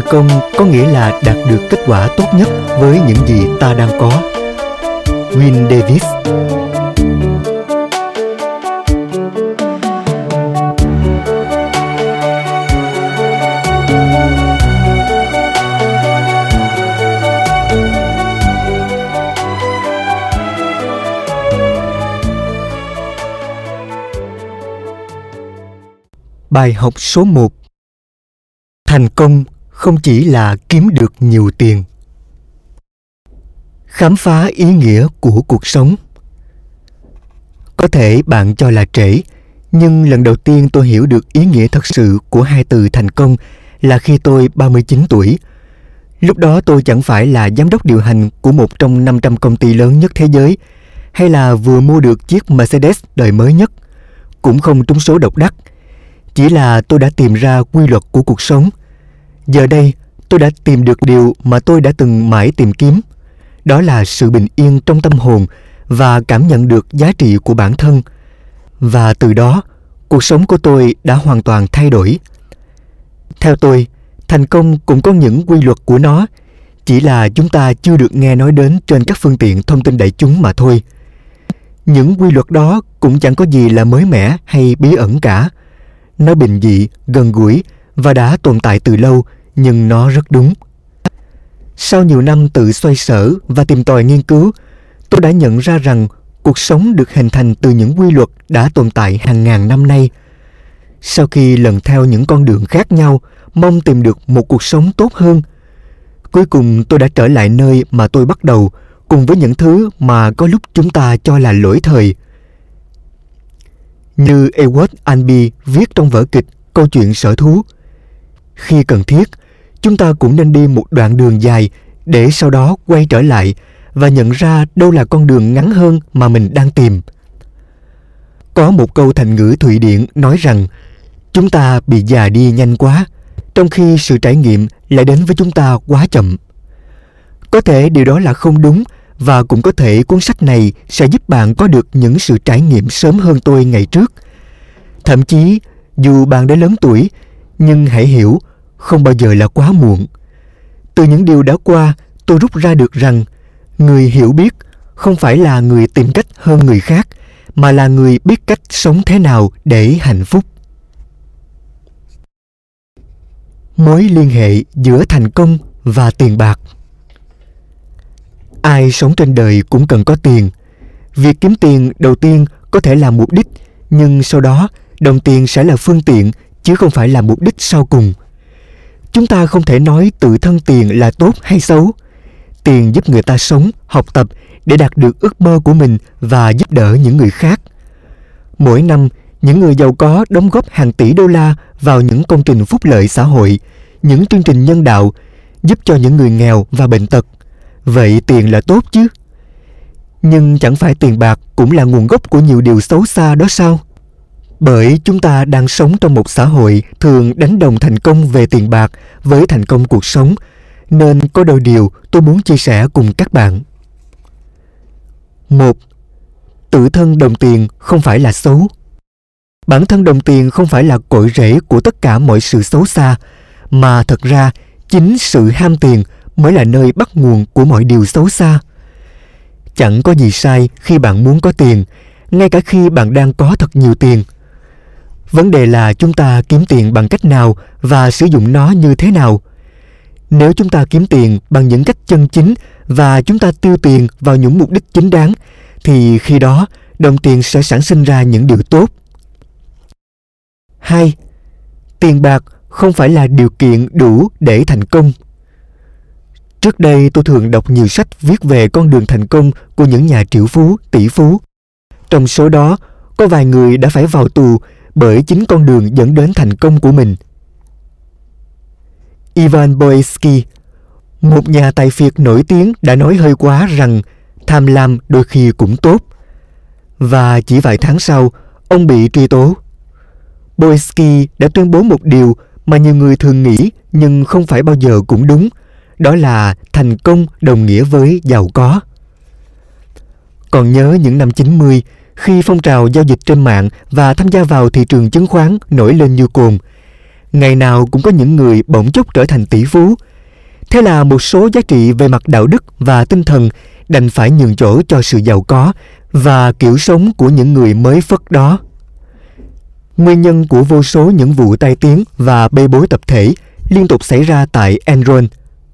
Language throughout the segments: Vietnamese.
công có nghĩa là đạt được kết quả tốt nhất với những gì ta đang có. Win Davis. Bài học số 1. Thành công không chỉ là kiếm được nhiều tiền. Khám phá ý nghĩa của cuộc sống. Có thể bạn cho là trễ, nhưng lần đầu tiên tôi hiểu được ý nghĩa thật sự của hai từ thành công là khi tôi 39 tuổi. Lúc đó tôi chẳng phải là giám đốc điều hành của một trong 500 công ty lớn nhất thế giới, hay là vừa mua được chiếc Mercedes đời mới nhất, cũng không trúng số độc đắc. Chỉ là tôi đã tìm ra quy luật của cuộc sống. Giờ đây, tôi đã tìm được điều mà tôi đã từng mãi tìm kiếm. Đó là sự bình yên trong tâm hồn và cảm nhận được giá trị của bản thân. Và từ đó, cuộc sống của tôi đã hoàn toàn thay đổi. Theo tôi, thành công cũng có những quy luật của nó, chỉ là chúng ta chưa được nghe nói đến trên các phương tiện thông tin đại chúng mà thôi. Những quy luật đó cũng chẳng có gì là mới mẻ hay bí ẩn cả. Nó bình dị, gần gũi và đã tồn tại từ lâu, nhưng nó rất đúng. Sau nhiều năm tự xoay sở và tìm tòi nghiên cứu, tôi đã nhận ra rằng cuộc sống được hình thành từ những quy luật đã tồn tại hàng ngàn năm nay. Sau khi lần theo những con đường khác nhau, mong tìm được một cuộc sống tốt hơn, cuối cùng tôi đã trở lại nơi mà tôi bắt đầu, cùng với những thứ mà có lúc chúng ta cho là lỗi thời. Như Ewart Albee viết trong vở kịch Câu chuyện sở thú, khi cần thiết, chúng ta cũng nên đi một đoạn đường dài để sau đó quay trở lại và nhận ra đâu là con đường ngắn hơn mà mình đang tìm. Có một câu thành ngữ Thụy Điển nói rằng chúng ta bị già đi nhanh quá, trong khi sự trải nghiệm lại đến với chúng ta quá chậm. Có thể điều đó là không đúng, và cũng có thể cuốn sách này sẽ giúp bạn có được những sự trải nghiệm sớm hơn tôi ngày trước. Thậm chí, dù bạn đã lớn tuổi, nhưng hãy hiểu, không bao giờ là quá muộn. Từ những điều đã qua, tôi rút ra được rằng người hiểu biết không phải là người tìm cách hơn người khác, mà là người biết cách sống thế nào để hạnh phúc. Mối liên hệ giữa thành công và tiền bạc. Ai sống trên đời cũng cần có tiền. Việc kiếm tiền đầu tiên có thể là mục đích, nhưng sau đó đồng tiền sẽ là phương tiện, chứ không phải là mục đích sau cùng. Chúng ta không thể nói tự thân tiền là tốt hay xấu. Tiền giúp người ta sống, học tập để đạt được ước mơ của mình và giúp đỡ những người khác. Mỗi năm, những người giàu có đóng góp hàng tỷ đô la vào những công trình phúc lợi xã hội, những chương trình nhân đạo, giúp cho những người nghèo và bệnh tật. Vậy tiền là tốt chứ? Nhưng chẳng phải tiền bạc cũng là nguồn gốc của nhiều điều xấu xa đó sao? Bởi chúng ta đang sống trong một xã hội thường đánh đồng thành công về tiền bạc với thành công cuộc sống, nên có đôi điều tôi muốn chia sẻ cùng các bạn. 1. Tự thân đồng tiền không phải là xấu. Bản thân đồng tiền không phải là cội rễ của tất cả mọi sự xấu xa, mà thật ra chính sự ham tiền mới là nơi bắt nguồn của mọi điều xấu xa. Chẳng có gì sai khi bạn muốn có tiền, ngay cả khi bạn đang có thật nhiều tiền. Vấn đề là chúng ta kiếm tiền bằng cách nào và sử dụng nó như thế nào. Nếu chúng ta kiếm tiền bằng những cách chân chính và chúng ta tiêu tiền vào những mục đích chính đáng, thì khi đó đồng tiền sẽ sản sinh ra những điều tốt. 2. Tiền bạc không phải là điều kiện đủ để thành công. Trước đây tôi thường đọc nhiều sách viết về con đường thành công của những nhà triệu phú, tỷ phú. Trong số đó, có vài người đã phải vào tù bởi chính con đường dẫn đến thành công của mình. Ivan Boesky, một nhà tài phiệt nổi tiếng, đã nói hơi quá rằng tham lam đôi khi cũng tốt. Và chỉ vài tháng sau, ông bị truy tố. Boesky đã tuyên bố một điều mà nhiều người thường nghĩ nhưng không phải bao giờ cũng đúng. Đó là thành công đồng nghĩa với giàu có. Còn nhớ những năm 90, khi phong trào giao dịch trên mạng và tham gia vào thị trường chứng khoán nổi lên như cồn, Ngày nào cũng có những người bỗng chốc trở thành tỷ phú. Thế là một số giá trị về mặt đạo đức và tinh thần đành phải nhường chỗ cho sự giàu có và kiểu sống của những người mới phất đó. Nguyên nhân của vô số những vụ tai tiếng và bê bối tập thể liên tục xảy ra tại Enron,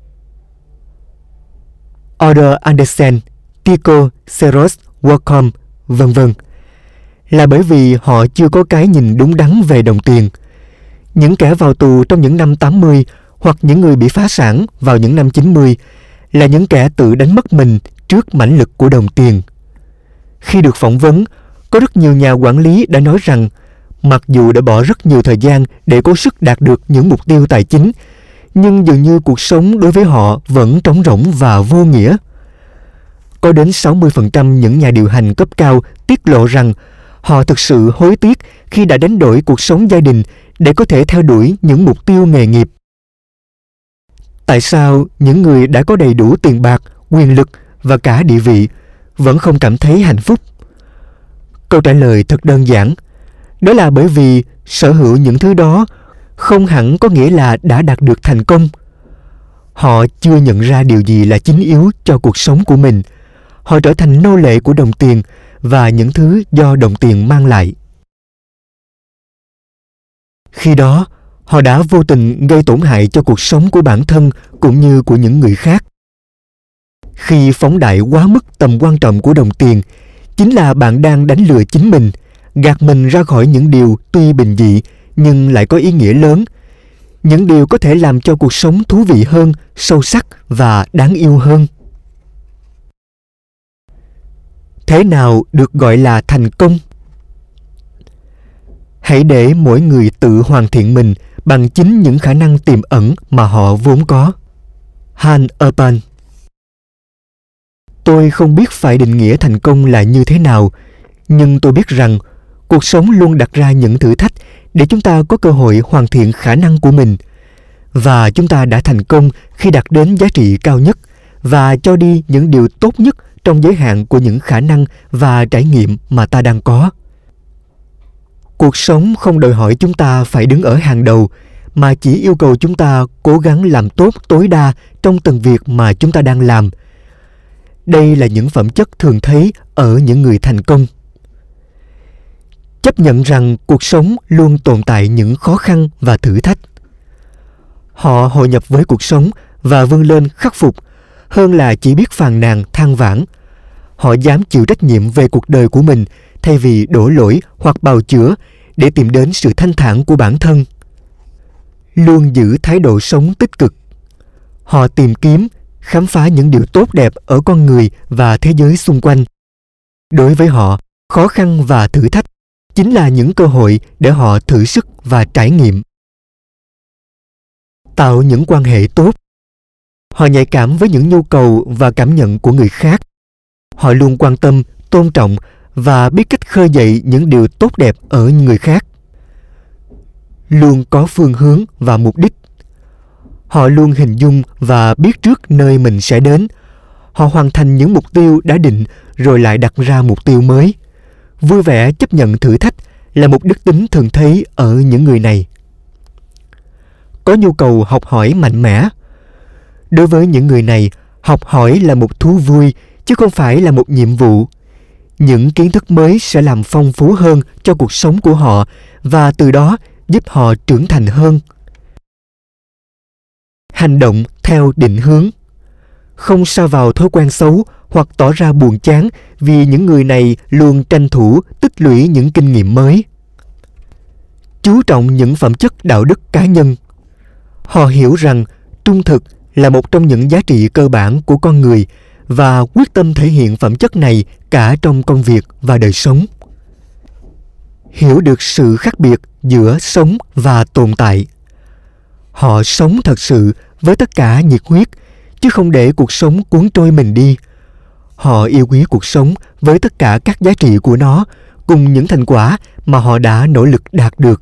Arthur Andersen, Tico, Xerox, Wacom, v.v. là bởi vì họ chưa có cái nhìn đúng đắn về đồng tiền. Những kẻ vào tù trong những năm 80 hoặc những người bị phá sản vào những năm 90 là những kẻ tự đánh mất mình trước mãnh lực của đồng tiền. Khi được phỏng vấn, có rất nhiều nhà quản lý đã nói rằng mặc dù đã bỏ rất nhiều thời gian để cố sức đạt được những mục tiêu tài chính, nhưng dường như cuộc sống đối với họ vẫn trống rỗng và vô nghĩa. Có đến 60% những nhà điều hành cấp cao tiết lộ rằng họ thực sự hối tiếc khi đã đánh đổi cuộc sống gia đình để có thể theo đuổi những mục tiêu nghề nghiệp. Tại sao những người đã có đầy đủ tiền bạc, quyền lực và cả địa vị vẫn không cảm thấy hạnh phúc? Câu trả lời thật đơn giản. Đó là bởi vì sở hữu những thứ đó không hẳn có nghĩa là đã đạt được thành công. Họ chưa nhận ra điều gì là chính yếu cho cuộc sống của mình. Họ trở thành nô lệ của đồng tiền và những thứ do đồng tiền mang lại. Khi đó, họ đã vô tình gây tổn hại cho cuộc sống của bản thân cũng như của những người khác. Khi phóng đại quá mức tầm quan trọng của đồng tiền, chính là bạn đang đánh lừa chính mình, gạt mình ra khỏi những điều tuy bình dị nhưng lại có ý nghĩa lớn, những điều có thể làm cho cuộc sống thú vị hơn, sâu sắc và đáng yêu hơn. Thế nào được gọi là thành công? Hãy để mỗi người tự hoàn thiện mình bằng chính những khả năng tiềm ẩn mà họ vốn có. Han Urban. Tôi không biết phải định nghĩa thành công là như thế nào, nhưng tôi biết rằng cuộc sống luôn đặt ra những thử thách để chúng ta có cơ hội hoàn thiện khả năng của mình. Và chúng ta đã thành công khi đạt đến giá trị cao nhất và cho đi những điều tốt nhất trong giới hạn của những khả năng và trải nghiệm mà ta đang có. Cuộc sống không đòi hỏi chúng ta phải đứng ở hàng đầu, mà chỉ yêu cầu chúng ta cố gắng làm tốt tối đa trong từng việc mà chúng ta đang làm. Đây là những phẩm chất thường thấy ở những người thành công. Chấp nhận rằng cuộc sống luôn tồn tại những khó khăn và thử thách. Họ hội nhập với cuộc sống và vươn lên khắc phục, hơn là chỉ biết phàn nàn than vãn. Họ dám chịu trách nhiệm về cuộc đời của mình thay vì đổ lỗi hoặc bào chữa để tìm đến sự thanh thản của bản thân. Luôn giữ thái độ sống tích cực. Họ tìm kiếm, khám phá những điều tốt đẹp ở con người và thế giới xung quanh. Đối với họ, khó khăn và thử thách chính là những cơ hội để họ thử sức và trải nghiệm. Tạo những quan hệ tốt. Họ nhạy cảm với những nhu cầu và cảm nhận của người khác. Họ luôn quan tâm, tôn trọng và biết cách khơi dậy những điều tốt đẹp ở người khác. Luôn có phương hướng và mục đích. Họ luôn hình dung và biết trước nơi mình sẽ đến. Họ hoàn thành những mục tiêu đã định rồi lại đặt ra mục tiêu mới. Vui vẻ chấp nhận thử thách là một đức tính thường thấy ở những người này. Có nhu cầu học hỏi mạnh mẽ. Đối với những người này, học hỏi là một thú vui chứ không phải là một nhiệm vụ. Những kiến thức mới sẽ làm phong phú hơn cho cuộc sống của họ và từ đó giúp họ trưởng thành hơn. Hành động theo định hướng. Không sa vào thói quen xấu hoặc tỏ ra buồn chán vì những người này luôn tranh thủ tích lũy những kinh nghiệm mới. Chú trọng những phẩm chất đạo đức cá nhân. Họ hiểu rằng trung thực là một trong những giá trị cơ bản của con người và quyết tâm thể hiện phẩm chất này cả trong công việc và đời sống. Hiểu được sự khác biệt giữa sống và tồn tại. Họ sống thật sự với tất cả nhiệt huyết, chứ không để cuộc sống cuốn trôi mình đi. Họ yêu quý cuộc sống với tất cả các giá trị của nó, cùng những thành quả mà họ đã nỗ lực đạt được.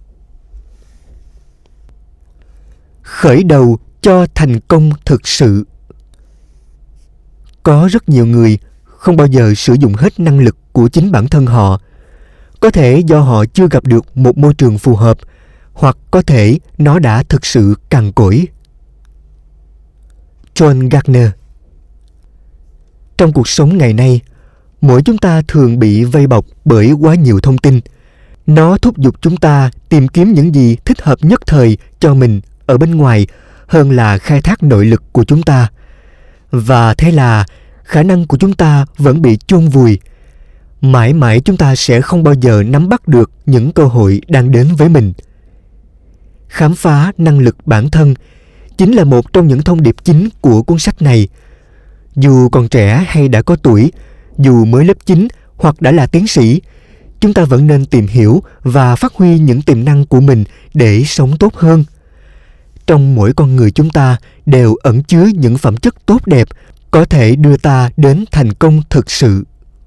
Khởi đầu cho thành công thực sự. Có rất nhiều người không bao giờ sử dụng hết năng lực của chính bản thân họ. Có thể do họ chưa gặp được một môi trường phù hợp, hoặc có thể nó đã thực sự cằn cỗi. John Gardner. Trong cuộc sống ngày nay, mỗi chúng ta thường bị vây bọc bởi quá nhiều thông tin. Nó thúc giục chúng ta tìm kiếm những gì thích hợp nhất thời cho mình ở bên ngoài hơn là khai thác nội lực của chúng ta. Và thế là khả năng của chúng ta vẫn bị chôn vùi. Mãi mãi chúng ta sẽ không bao giờ nắm bắt được những cơ hội đang đến với mình. Khám phá năng lực bản thân chính là một trong những thông điệp chính của cuốn sách này. Dù còn trẻ hay đã có tuổi, dù mới lớp 9 hoặc đã là tiến sĩ, chúng ta vẫn nên tìm hiểu và phát huy những tiềm năng của mình để sống tốt hơn. Trong mỗi con người chúng ta đều ẩn chứa những phẩm chất tốt đẹp có thể đưa ta đến thành công thực sự.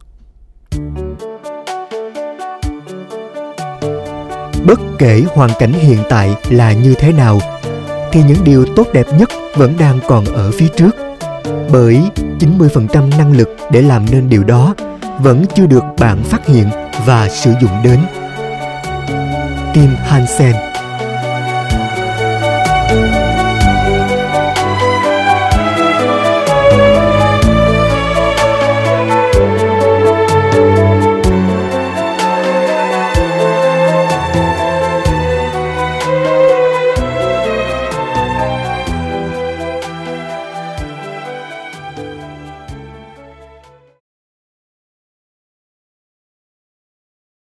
Bất kể hoàn cảnh hiện tại là như thế nào, thì những điều tốt đẹp nhất vẫn đang còn ở phía trước. Bởi 90% năng lực để làm nên điều đó vẫn chưa được bạn phát hiện và sử dụng đến. Tim Hansen.